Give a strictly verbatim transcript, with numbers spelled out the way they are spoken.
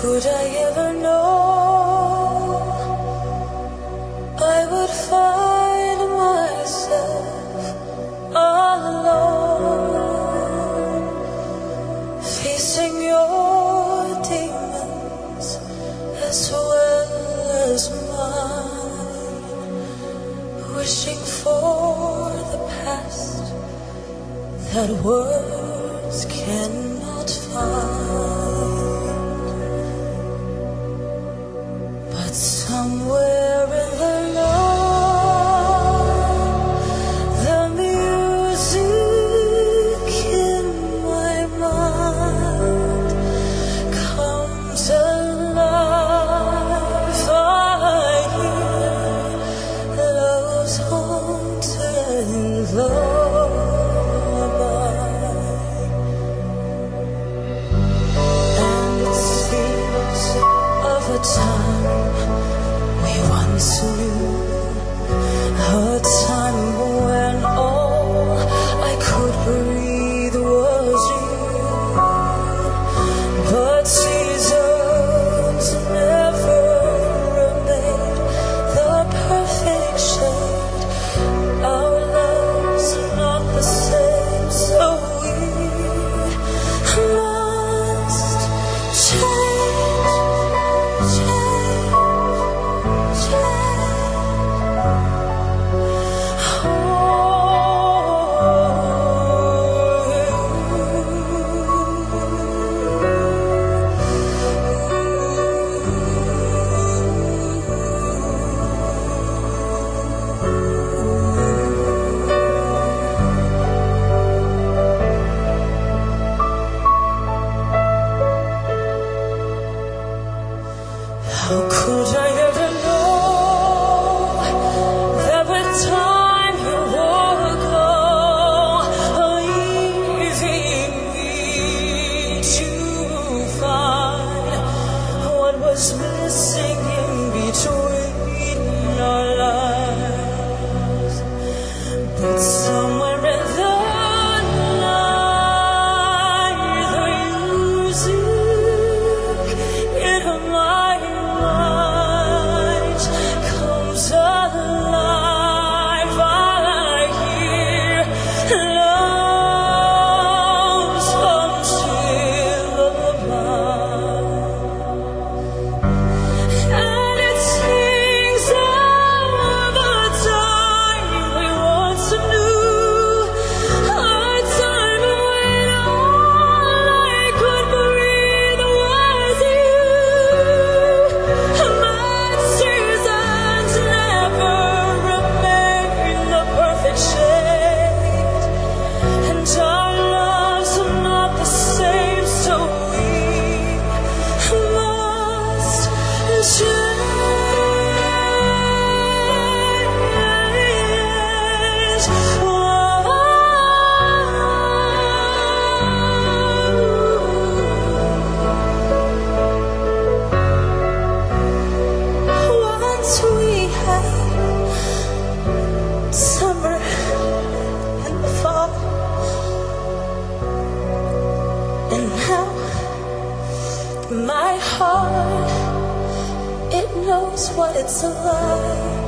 could I ever know I would find myself all alone, facing your demons as well as mine, wishing for the past that words cannot find. But somewhere in the night, the music in my mind comes alive. I hear love's haunting lullaby, and it seems of a time we once knew, a time when all I could breathe was you. But seasons never made the perfect shade. Our love's not the same, so we must change, change, change. How could I ever know that with time you would go, leaving me to find what was missing in between our lives? But somewhere in the night, the music in my mind comes alive. I hear love's haunting lullaby, and it sings of a time we once knew, a time when all I could breathe was you. But seasons never remain the perfect shade, and our loves are not the same, so we must change. Once we had summer and fall, and now my heart, it knows what it's like.